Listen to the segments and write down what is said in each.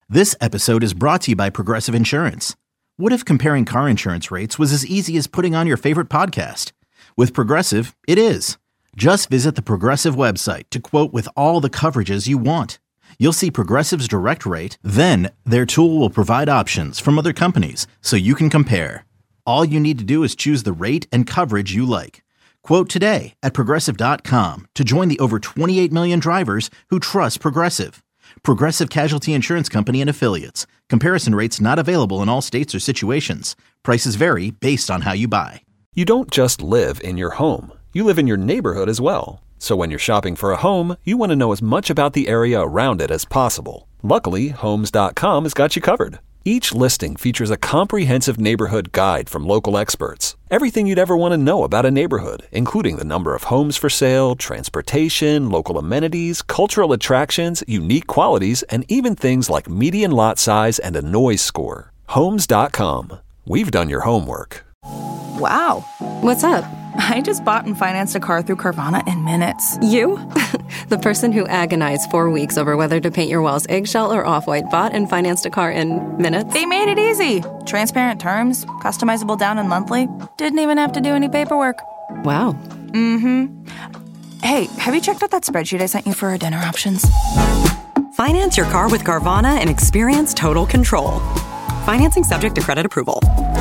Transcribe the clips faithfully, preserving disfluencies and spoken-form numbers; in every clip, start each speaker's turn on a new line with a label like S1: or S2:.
S1: This episode is brought to you by Progressive Insurance. What if comparing car insurance rates was as easy as putting on your favorite podcast? With Progressive, it is. Just visit the Progressive website to quote with all the coverages you want. You'll see Progressive's direct rate, then their tool will provide options from other companies so you can compare. All you need to do is choose the rate and coverage you like. Quote today at progressive dot com to join the over twenty-eight million drivers who trust Progressive. Progressive Casualty Insurance Company and Affiliates. Comparison rates not available in all states or situations. Prices vary based on how you buy.
S2: You don't just live in your home. You live in your neighborhood as well. So when you're shopping for a home, you want to know as much about the area around it as possible. Luckily, Homes dot com has got you covered. Each listing features a comprehensive neighborhood guide from local experts. Everything you'd ever want to know about a neighborhood, including the number of homes for sale, transportation, local amenities, cultural attractions, unique qualities, and even things like median lot size and a noise score. Homes dot com. We've done your homework.
S3: Wow.
S4: What's up?
S3: I just bought and financed a car through Carvana in minutes.
S4: You? The person who agonized four weeks over whether to paint your walls eggshell or off-white bought and financed a car in minutes?
S3: They made it easy. Transparent terms, customizable down and monthly. Didn't even have to do any paperwork.
S4: Wow.
S3: Mm-hmm. Hey, have you checked out that spreadsheet I sent you for our dinner options?
S5: Finance your car with Carvana and experience total control. Financing subject to credit approval.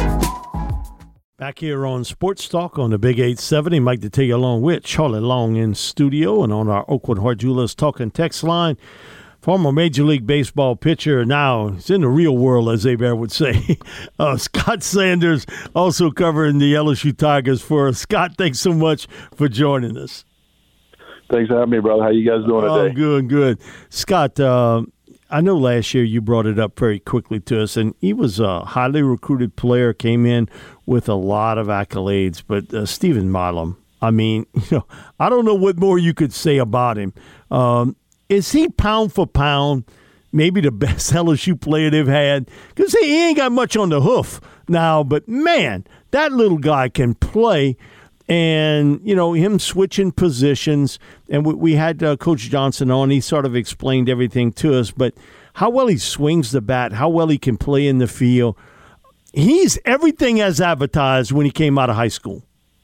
S6: Back here on Sports Talk on the Big eight seventy, Mike to take you along with Charlie Long in studio and on our Oakwood Heart Jewelers talking text line. Former Major League Baseball pitcher, now he's in the real world, as Abear would say. Uh, Scott Sanders also covering the L S U Tigers for us. Scott, thanks so much for joining us.
S7: Thanks for having me, brother. How you guys doing today?
S6: Oh, good, good. Scott, uh, I know last year you brought it up very quickly to us, and he was a highly recruited player, came in with a lot of accolades. But uh, Stephen Milam, I mean, you know, I don't know what more you could say about him. Um, is he pound for pound maybe the best L S U player they've had? Because he ain't got much on the hoof now, but man, that little guy can play. And, you know, him switching positions, and we, we had uh, Coach Johnson on. He sort of explained everything to us, but how well he swings the bat, how well he can play in the field. He's everything as advertised when he came out of high school.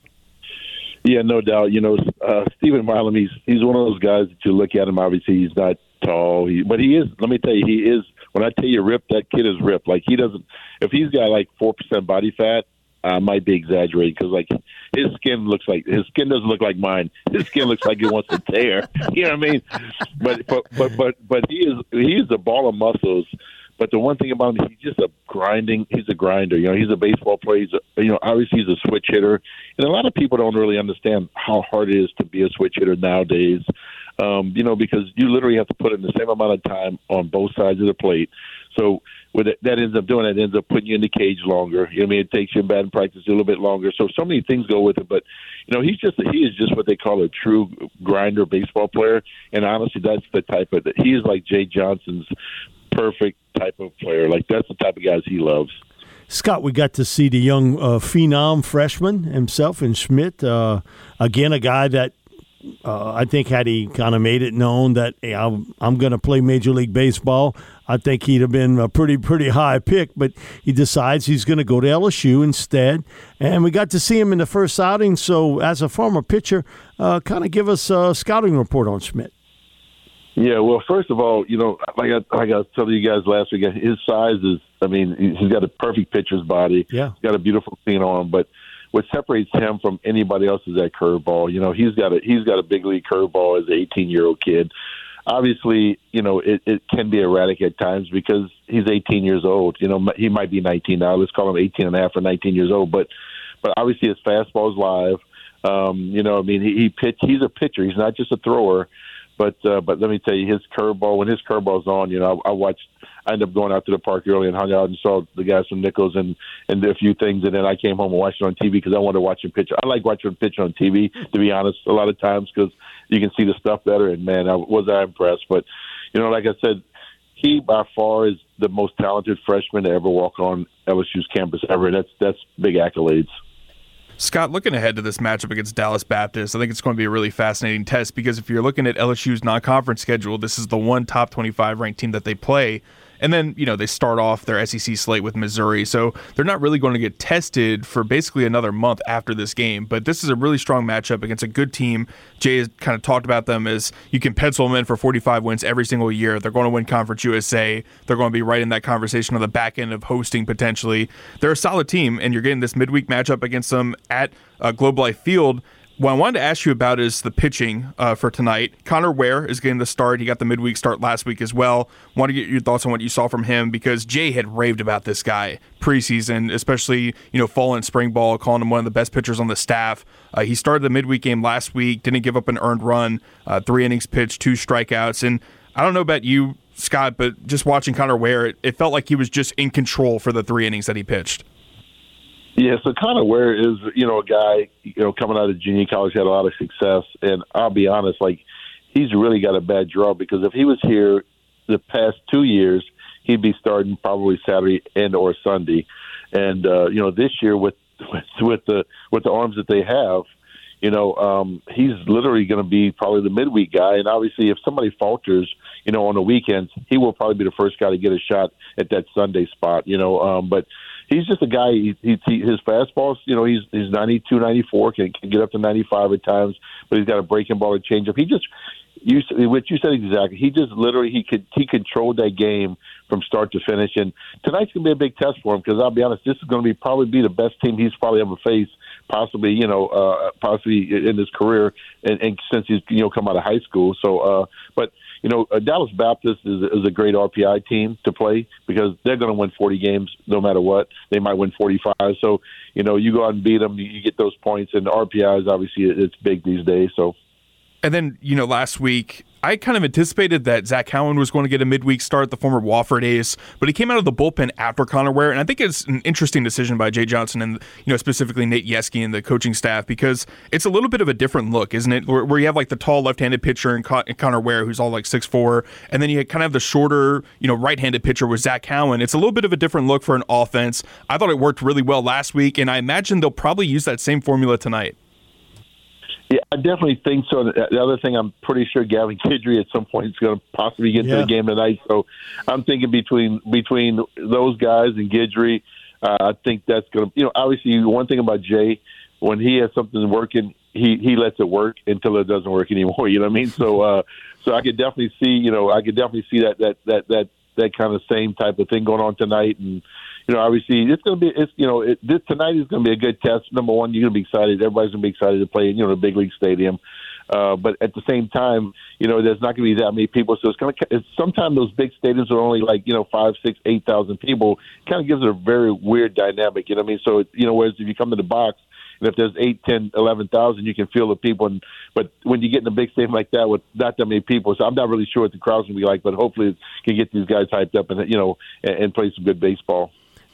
S7: Yeah, no doubt. You know, uh, Stephen Milam, he's, he's one of those guys that you look at him, obviously he's not tall, he, but he is, let me tell you, he is, when I tell you ripped, that kid is ripped. Like, he doesn't, if he's got like four percent body fat, I uh, might be exaggerating because, like, his skin looks like his skin doesn't look like mine. His skin looks like it wants to tear. You know what I mean? But but but but but he is he is a ball of muscles. But the one thing about him, he's just a grinding. He's a grinder. You know, he's a baseball player. He's a, you know, obviously he's a switch hitter, and a lot of people don't really understand how hard it is to be a switch hitter nowadays. Um, you know, because you literally have to put in the same amount of time on both sides of the plate. So what that ends up doing, it ends up putting you in the cage longer. You know what I mean? It takes you in batting practice a little bit longer. So so many things go with it. But, you know, he's just he is just what they call a true grinder baseball player. And honestly, that's the type of – he is like Jay Johnson's perfect type of player. Like, that's the type of guys he loves.
S6: Scott, we got to see the young uh, phenom freshman himself in Schmidt. Uh, again, a guy that uh, I think had he kind of made it known that hey, I'm, I'm going to play Major League Baseball, I think he'd have been a pretty, pretty high pick, but he decides he's going to go to L S U instead. And we got to see him in the first outing. So as a former pitcher, uh, kind of give us a scouting report on Schmidt.
S7: Yeah, well, first of all, you know, like I, like I was telling you guys last week, his size is, I mean, he's got a perfect pitcher's body.
S6: Yeah.
S7: He's got a beautiful thing on him, but what separates him from anybody else is that curveball. You know, he's got a he's got a big league curveball as an eighteen-year-old kid. Obviously, you know, it, it can be erratic at times because he's eighteen years old. You know, he might be nineteen now. Let's call him eighteen and a half or nineteen years old. But, but obviously his fastball is live. Um, you know, I mean, he, he pitch. He's a pitcher. He's not just a thrower. But uh, but let me tell you, his curveball, when his curveball's on, you know, I, I watched, I ended up going out to the park early and hung out and saw the guys from Nichols and, and did a few things. And then I came home and watched it on T V because I wanted to watch him pitch. I like watching him pitch on T V, to be honest, a lot of times because you can see the stuff better. And, man, I was I impressed. But, you know, like I said, he by far is the most talented freshman to ever walk on L S U's campus ever. That's, that's big accolades.
S8: Scott, looking ahead to this matchup against Dallas Baptist, I think it's going to be a really fascinating test because if you're looking at L S U's non-conference schedule, this is the one top twenty-five ranked team that they play. And then, you know, they start off their S E C slate with Missouri. So they're not really going to get tested for basically another month after this game. But this is a really strong matchup against a good team. Jay has kind of talked about them as you can pencil them in for forty-five wins every single year. They're going to win Conference U S A. They're going to be right in that conversation on the back end of hosting potentially. They're a solid team, and you're getting this midweek matchup against them at uh, Globe Life Field. What I wanted to ask you about is the pitching uh, for tonight. Connor Ware is getting the start. He got the midweek start last week as well. Want to get your thoughts on what you saw from him, because Jay had raved about this guy preseason, especially, you know, fall and spring ball, calling him one of the best pitchers on the staff. Uh, he started the midweek game last week, didn't give up an earned run, uh, three innings pitched, two strikeouts. And I don't know about you, Scott, but just watching Connor Ware, it, it felt like he was just in control for the three innings that he pitched.
S7: Yeah, so Connor Ware is, you know, a guy, you know, coming out of junior college, had a lot of success. And I'll be honest, like, he's really got a bad draw, because if he was here the past two years, he'd be starting probably Saturday and or Sunday. And, uh, you know, this year with, with, with the with the arms that they have, you know, um, he's literally going to be probably the midweek guy. And obviously, if somebody falters, you know, on the weekends, he will probably be the first guy to get a shot at that Sunday spot, you know. Um, but he's just a guy, he, he, he, his fastballs, you know, he's he's ninety-two, ninety-four, can, can get up to ninety-five at times, but he's got a breaking ball, a changeup. He just, you, what you said exactly, he just literally, he could he controlled that game from start to finish. And tonight's going to be a big test for him, because I'll be honest, this is going to be probably be the best team he's probably ever faced, possibly, you know, uh, possibly in his career, and, and since he's, you know, come out of high school. So, uh, but, you know, uh, Dallas Baptist is, is a great R P I team to play, because they're going to win forty games no matter what. They might win forty-five. So, you know, you go out and beat them, you, you get those points, and R P I is obviously, it's big these days. So.
S8: And then, you know, last week, I kind of anticipated that Zach Cowan was going to get a midweek start, the former Wofford ace, but he came out of the bullpen after Connor Ware, and I think it's an interesting decision by Jay Johnson and, you know, specifically Nate Yeski and the coaching staff, because it's a little bit of a different look, isn't it? Where, where you have like the tall left-handed pitcher in Con- Connor Ware, who's all like six foot four, and then you kind of have the shorter, you know, right-handed pitcher with Zach Cowan. It's a little bit of a different look for an offense. I thought it worked really well last week, and I imagine they'll probably use that same formula tonight.
S7: Yeah, I definitely think so. The other thing, I'm pretty sure Gavin Guidry at some point is going to possibly get yeah. to the game tonight. So I'm thinking between between those guys and Guidry, uh, I think that's going to, you know, obviously one thing about Jay, when he has something working, he, he lets it work until it doesn't work anymore. You know what I mean? So uh, so I could definitely see, you know, I could definitely see that that that that that kind of same type of thing going on tonight. And you know, obviously, it's going to be, it's you know, it, this tonight is going to be a good test. Number one, you're going to be excited. Everybody's going to be excited to play in, you know, the big league stadium. Uh, but at the same time, you know, there's not going to be that many people. So it's going to, it's, sometimes those big stadiums are only like, you know, five, six, eight thousand people. It kind of gives it a very weird dynamic. You know what I mean? So, you know, whereas if you come to the box, and if there's eight, ten, eleven thousand, you can feel the people. And but when you get in a big stadium like that with not that many people, so I'm not really sure what the crowd's going to be like. But hopefully, it can get these guys hyped up and you know and, and play some good baseball.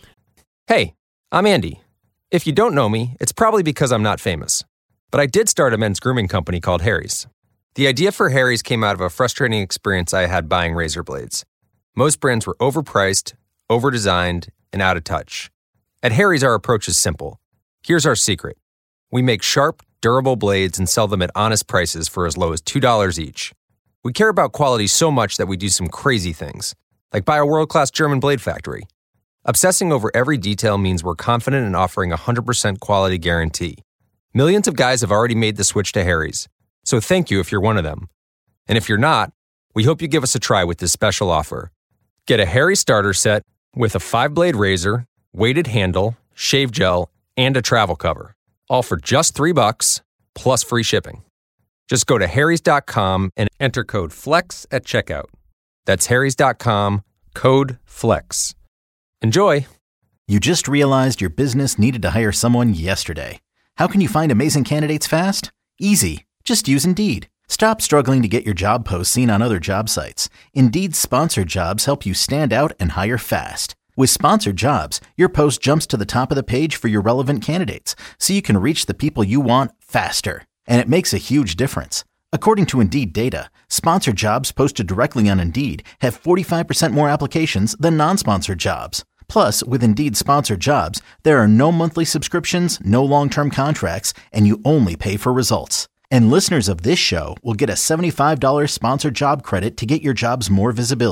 S9: Hey, I'm Andy. If you don't know me, it's probably because I'm not famous. But I did start a men's grooming company called Harry's. The idea for Harry's came out of a frustrating experience I had buying razor blades. Most brands were overpriced, overdesigned, and out of touch. At Harry's, our approach is simple. Here's our secret. We make sharp, durable blades and sell them at honest prices for as low as two dollars each. We care about quality so much that we do some crazy things, like buy a world-class German blade factory. Obsessing over every detail means we're confident in offering a one hundred percent quality guarantee. Millions of guys have already made the switch to Harry's, so thank you if you're one of them. And if you're not, we hope you give us a try with this special offer. Get a Harry's starter set with a five-blade razor, weighted handle, shave gel, and a travel cover, all for just three bucks plus free shipping. Just go to harrys dot com and enter code FLEX at checkout. That's harrys dot com, code FLEX. Enjoy.
S1: You just realized your business needed to hire someone yesterday. How can you find amazing candidates fast? Easy. Just use Indeed. Stop struggling to get your job posts seen on other job sites. Indeed's sponsored jobs help you stand out and hire fast. With sponsored jobs, your post jumps to the top of the page for your relevant candidates, so you can reach the people you want faster. And it makes a huge difference. According to Indeed data, sponsored jobs posted directly on Indeed have forty-five percent more applications than non-sponsored jobs. Plus, with Indeed sponsored jobs, there are no monthly subscriptions, no long-term contracts, and you only pay for results. And listeners of this show will get a seventy-five dollars sponsored job credit to get your jobs more visibility.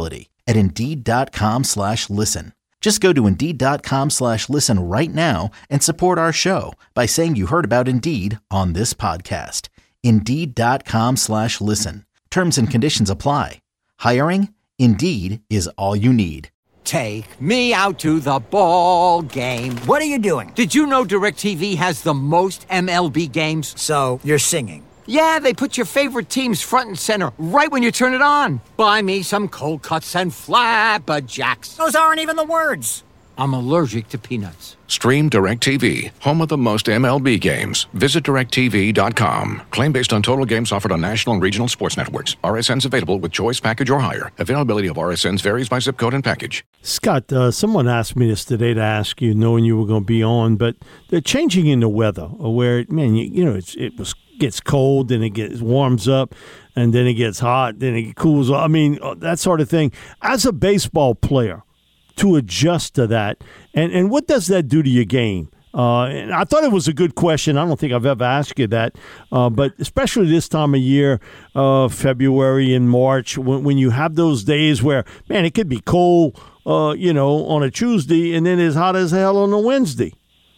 S1: at Indeed.com slash listen. Just go to Indeed.com slash listen right now and support our show by saying you heard about Indeed on this podcast. Indeed.com slash listen. Terms and conditions apply. Hiring? Indeed is all you need.
S10: Take me out to the ball game.
S11: What are you doing?
S10: Did you know DirecTV has the most M L B games?
S11: So, you're singing.
S10: Yeah, they put your favorite teams front and center right when you turn it on. Buy me some cold cuts and flapjacks.
S11: Those aren't even the words.
S10: I'm allergic to peanuts.
S12: Stream DirecTV, home of the most M L B games. Visit direct T V dot com. Claim based on total games offered on national and regional sports networks. R S Ns available with choice package or higher. Availability of R S Ns varies by zip code and package.
S6: Scott, uh, someone asked me this today to ask you, knowing you were going to be on, but they're changing in the weather where, man, you, you know, it's, it was gets cold, then it gets warms up, and then it gets hot, then it cools off. I mean, that sort of thing. As a baseball player, to adjust to that, and, and what does that do to your game? Uh, and I thought it was a good question. I don't think I've ever asked you that, uh, but especially this time of year, uh, February and March, when, when you have those days where, man, it could be cold, uh, you know, on a Tuesday, and then it's hot as hell on a Wednesday.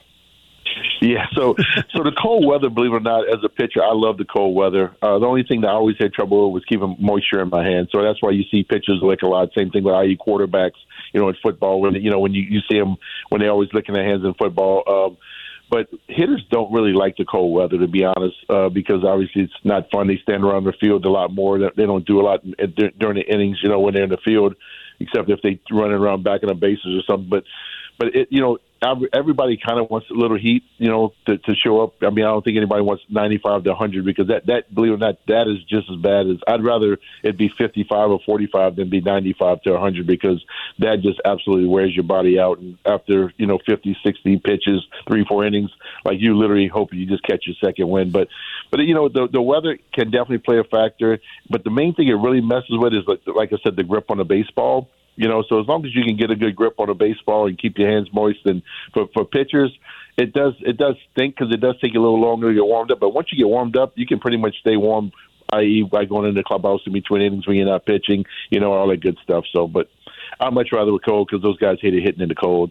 S7: Yeah, so so the cold weather, believe it or not, as a pitcher, I love the cold weather. Uh, the only thing that I always had trouble with was keeping moisture in my hands. So that's why you see pitchers lick a lot. Same thing with I E quarterbacks, you know, in football. When you know when you, you see them when they always licking their hands in football. Um, but hitters don't really like the cold weather, to be honest, uh, because obviously it's not fun. They stand around the field a lot more. They don't do a lot during the innings, you know, when they're in the field, except if they running around back in the bases or something. But but it, you know. Everybody kind of wants a little heat, you know, to, to show up. I mean, I don't think anybody wants ninety-five to one hundred because that, that, believe it or not, that is just as bad as I'd rather it be fifty-five or forty-five than be ninety-five to one hundred because that just absolutely wears your body out. And after, you know, fifty, sixty pitches, three, four innings, like you literally hope you just catch your second win. But, but you know, the, the weather can definitely play a factor. But the main thing it really messes with is, like, like I said, the grip on the baseball. You know, so as long as you can get a good grip on a baseball and keep your hands moist, and for, for pitchers, it does it does stink because it does take a little longer to get warmed up. But once you get warmed up, you can pretty much stay warm, that is, by going into the clubhouse in between innings when you're not pitching, you know, all that good stuff. So, but I'd much rather with cold because those guys hate it hitting in the colds.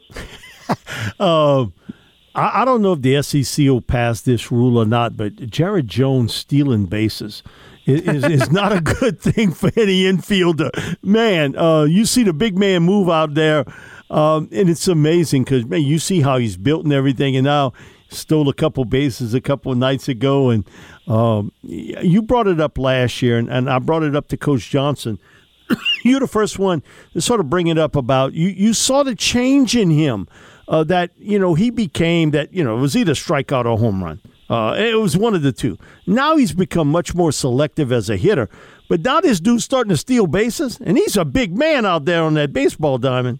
S6: um, I, I don't know if the S E C will pass this rule or not, but Jared Jones stealing bases is, is not a good thing for any infielder. Man, uh, you see the big man move out there, um, and it's amazing because, man, you see how he's built and everything, and now stole a couple bases a couple of nights ago. And um, you brought it up last year, and, and I brought it up to Coach Johnson. You're the first one to sort of bring it up about you. You saw the change in him uh, that, you know, he became that, you know, it was either strikeout or home run. Uh, it was one of the two. Now he's become much more selective as a hitter. But now this dude's starting to steal bases, and he's a big man out there on that baseball diamond.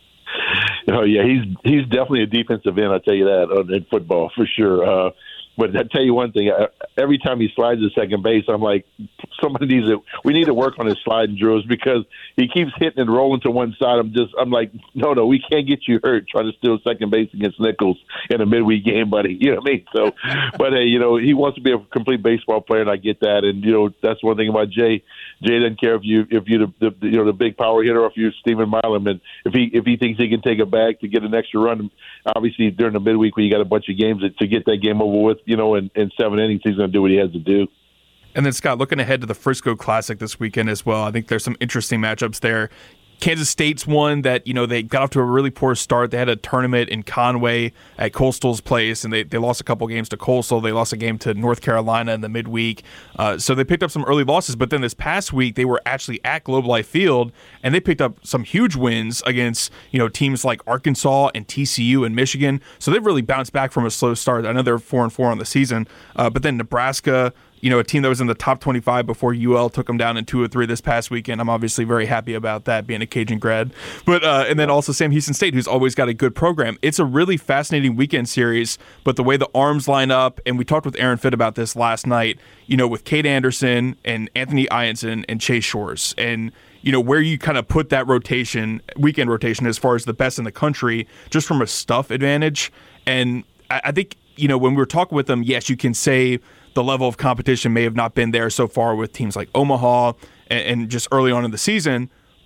S7: Oh, yeah, he's he's definitely a defensive end, I'll tell you that, uh, in football for sure. Uh, but I'll tell you one thing, I, every time he slides to second base, I'm like, somebody needs to, we need to work on his sliding drills because he keeps hitting and rolling to one side. I'm just, I'm like, no, no, we can't get you hurt trying to steal second base against Nichols in a midweek game, buddy. You know what I mean? So, but hey, you know, he wants to be a complete baseball player, and I get that. And, you know, that's one thing about Jay. Jay doesn't care if you if you're the, the you know the big power hitter or if you're Stephen Milam, and if he if he thinks he can take a bag to get an extra run, obviously during the midweek when you got a bunch of games to get that game over with, you know, in, in seven innings, he's going to do what he has to do.
S8: And then, Scott, looking ahead to the Frisco Classic this weekend as well, I think there's some interesting matchups there. Kansas State's one that, you know, they got off to a really poor start. They had a tournament in Conway at Coastal's place, and they, they lost a couple games to Coastal. They lost a game to North Carolina in the midweek. Uh, so they picked up some early losses. But then this past week, they were actually at Globe Life Field, and they picked up some huge wins against, you know, teams like Arkansas and T C U and Michigan. So they've really bounced back from a slow start. I know they're four and four on the season. Uh, but then Nebraska, you know, a team that was in the top twenty-five before U L took them down in two or three this past weekend. I'm obviously very happy about that, being a Cajun grad. But uh, and then also Sam Houston State, who's always got a good program. It's a really fascinating weekend series, but the way the arms line up, and we talked with Aaron Fitt about this last night, you know, with Cade Anderson and Anthony Ianson and Chase Shores, and you know, where you kind of put that rotation, weekend rotation, as far as the best in the country, just from a stuff advantage. And I, I think, you know, when we were talking with them, yes, you can say the level of competition may have not been there so far with teams like Omaha and, and just early on in the season.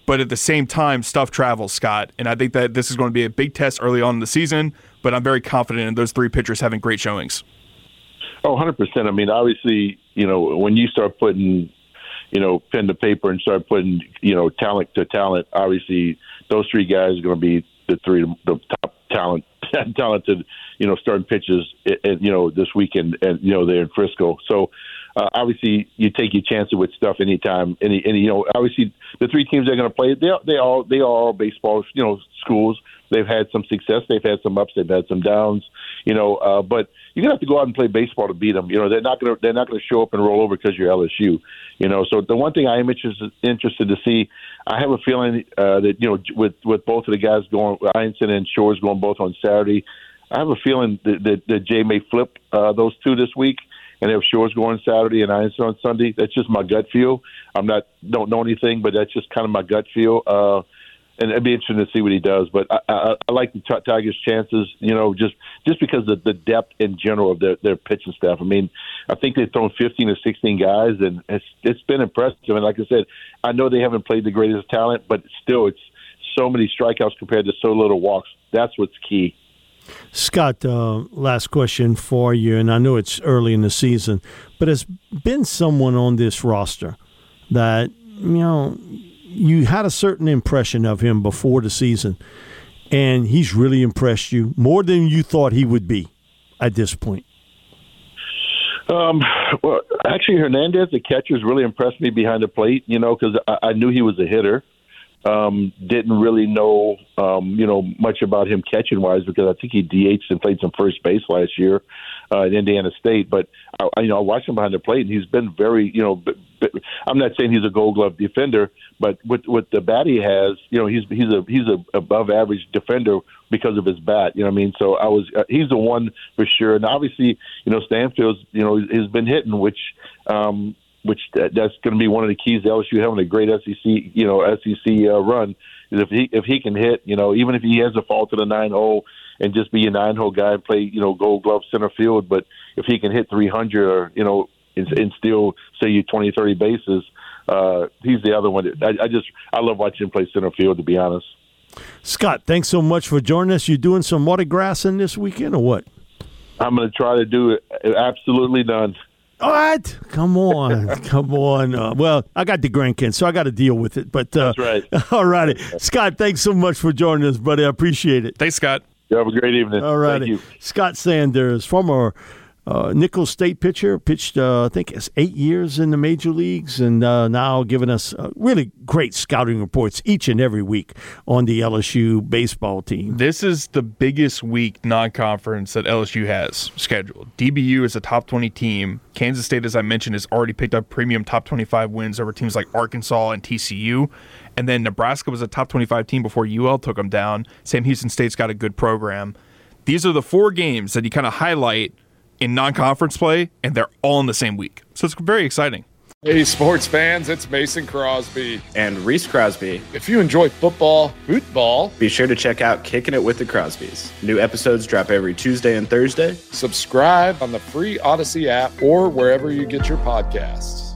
S8: But at the same time, stuff travels, Scott. And I think that this is going to be a big test early on in the season, but I'm very confident in those three pitchers having great showings.
S7: Oh, one hundred percent. I mean, obviously, you know, when you start putting, you know, pen to paper and start putting, you know, talent to talent, obviously those three guys are going to be the three, the top talent, talented, you know, starting pitchers, you know, this weekend, and, you know, they're in Frisco. So, Uh, obviously, you take your chances with stuff anytime. Any, any, you know, obviously, the three teams they're going to play, they they all they are all baseball, you know, schools. They've had some success, they've had some ups, they've had some downs, you know. Uh, but you're gonna have to go out and play baseball to beat them. You know, they're not gonna they're not gonna show up and roll over because you're L S U. You know, so the one thing I am interested interested to see, I have a feeling uh, that you know, with with both of the guys going, Einstein and Shores going both on Saturday, I have a feeling that that, that Jay may flip uh, those two this week. And if Shores going Saturday and Einstein on Sunday, that's just my gut feel. I'm not don't know anything, but that's just kind of my gut feel. Uh, and it'd be interesting to see what he does. But I, I, I like the t- Tigers' chances, you know, just just because of the depth in general of their, their pitching staff. I mean, I think they've thrown fifteen or sixteen guys, and it's it's been impressive. And like I said, I know they haven't played the greatest talent, but still, it's so many strikeouts compared to so little walks. That's what's key.
S6: Scott, uh, last question for you, and I know it's early in the season, but has been someone on this roster that, you know, you had a certain impression of him before the season, and he's really impressed you more than you thought he would be at this point?
S7: Um, well, actually, Hernandez, the catcher, has really impressed me behind the plate, you know, because I, I knew he was a hitter. Um, didn't really know, um, you know, much about him catching wise because I think he D H'd and played some first base last year uh, at Indiana State. But I, I, you know, I watched him behind the plate, and he's been very, you know, b- b- I'm not saying he's a Gold Glove defender, but with with the bat he has, you know, he's he's a he's a above average defender because of his bat. You know what I mean? So I was uh, he's the one for sure, and obviously, you know, Stanfield's, you know, has been hitting, which. Um, which that, that's going to be one of the keys to L S U having a great S E C, you know, S E C uh, run. Is if he if he can hit, you know, even if he has a fall to the nine hole and just be a nine hole guy and play, you know, Gold Glove center field, but if he can hit three hundred or you know and, and still say you twenty, thirty bases, uh, he's the other one. That, I, I just I love watching him play center field, to be honest.
S6: Scott, thanks so much for joining us. You doing some water grassing this weekend or what?
S7: I'm going to try to do it. Absolutely none.
S6: What? Come on. Come on. Uh, well, I got the grandkids, so I got to deal with it. But uh,
S7: That's right.
S6: All righty. Scott, thanks so much for joining us, buddy. I appreciate it.
S8: Thanks, Scott.
S7: You have a great evening.
S6: All righty.
S7: Thank you.
S6: Scott Sanders, former uh, Nicholls State pitcher, pitched, uh, I think, it's eight years in the major leagues, and uh, now giving us uh, really great scouting reports each and every week on the L S U baseball team.
S8: This is the biggest week non-conference that L S U has scheduled. D B U is a top twenty team. Kansas State, as I mentioned, has already picked up premium top twenty-five wins over teams like Arkansas and T C U. And then Nebraska was a top twenty-five team before U L took them down. Sam Houston State's got a good program. These are the four games that you kind of highlight in non-conference play, and they're all in the same week. So it's very exciting.
S13: Hey, sports fans, it's Mason Crosby.
S14: And Reese Crosby.
S13: If you enjoy football, football,
S14: be sure to check out Kicking It with the Crosbys. New episodes drop every Tuesday and Thursday.
S13: Subscribe on the free Odyssey app or wherever you get your podcasts.